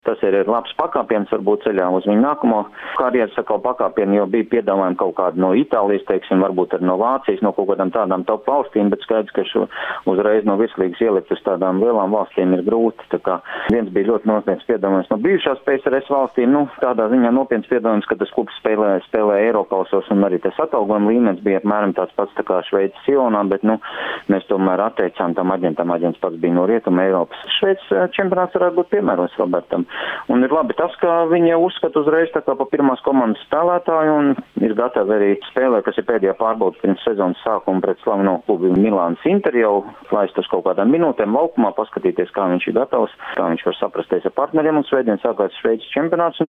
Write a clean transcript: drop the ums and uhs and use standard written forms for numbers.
Tas ir labs pakāpiens, varbūt ceļā uz viņu nākamo karjeras pakāpienu, jo bija piedāvājumi kaut kādi no Itālijas, teiksim, varbūt arī no Vācijas, no kaut kādām tādām top valstīm, bet skaidrs, ka uzreiz no virslīgas ielikt uz tādām lielām valstīm ir grūti. Tā kā viens bija ļoti nopietns piedāvājums no bijušās PSRS valstīm, tādā ziņā nopietns piedāvājums, ka tas klubs spēlē Eiropasos un arī tas atalgojuma līmenis bija apmēram tāds pats tā kā Šveices Sionā, bet mēs tomēr atteicām tam aģentam. Aģents pats bija no Rietuma Eiropas. Šveices čempionāts varētu būt piemērots Robertam. Un ir labi tas, ka viņi uzskata uzreiz tā kā pa pirmās komandas spēlētāju un ir gatavi arī spēlē, kas ir pēdējā pārbauda pirms sezonas sākuma pret slaveno klubu Milānas Inter jau laist uz kaut kādām minūtēm laukumā, paskatīties, kā viņš ir gatavs, kā viņš var saprasties ar partneriem un svētdien sākās Šveices čempionāts.